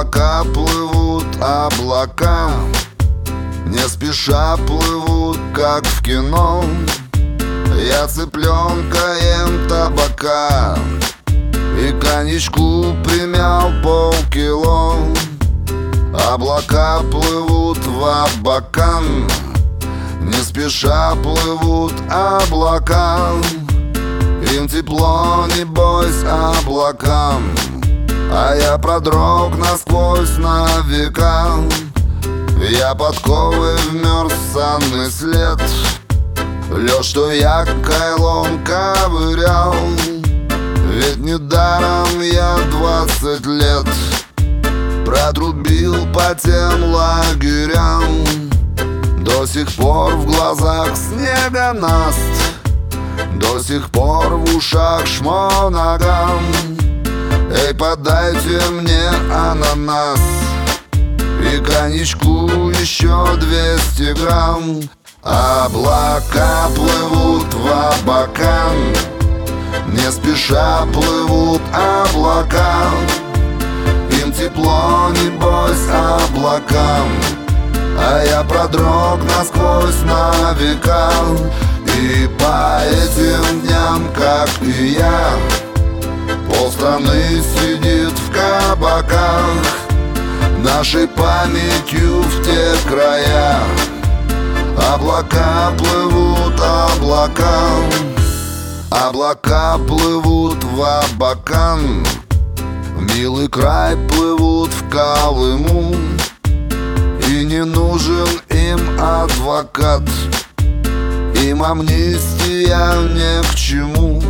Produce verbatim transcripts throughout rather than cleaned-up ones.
Облака плывут, облака не спеша плывут, как в кино. Я цыпленка ем табака и коньячку примял полкило. Облака плывут в Абакан, не спеша плывут облака. Им тепло, не бойся облакам, а я продрог насквозь на века. Я подковы вмерз в санный след, лед, что я кайлом ковырял. Ведь недаром я двадцать лет протрубил по тем лагерям. До сих пор в глазах снегонаст, до сих пор в ушах шмо ногам. Эй, подайте мне ананас и коньячку еще двести грамм. Облака плывут в Абакан, не спеша плывут облака. Им тепло, не бойся облакам, а я продрог насквозь на века. И по этим дням, как и я, полстраны сидит в кабаках, нашей памятью в те края. Облака плывут, облака, облака плывут в Абакан, в милый край плывут в Колыму. И не нужен им адвокат, им амнистия не к чему.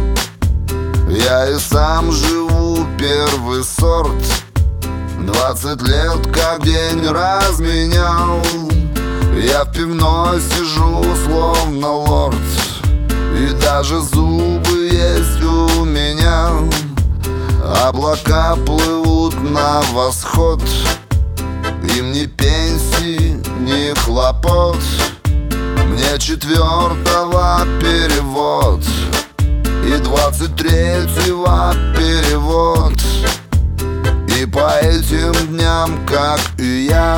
Я и сам живу первый сорт, двадцать лет как день разменял. Я в пивной сижу словно лорд, и даже зубы есть у меня. Облака плывут на восход, им ни пенсии, ни хлопот. Мне четвертого перевод и двадцать третьего перевод. И по этим дням, как и я,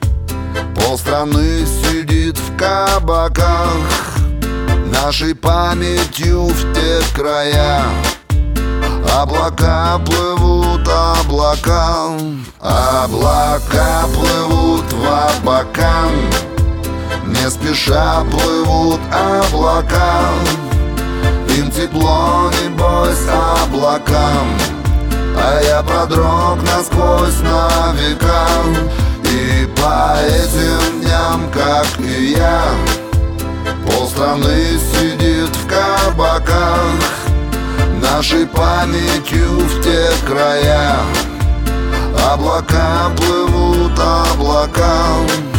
полстраны сидит в кабаках, нашей памятью в те края. Облака плывут, облака, облака плывут в Абакан, не спеша плывут облака. Им тепло, не бойся облакам, а я продрог насквозь на века. И по этим дням, как и я, полстраны сидит в кабаках, нашей памятью в те края. Облака плывут, облака.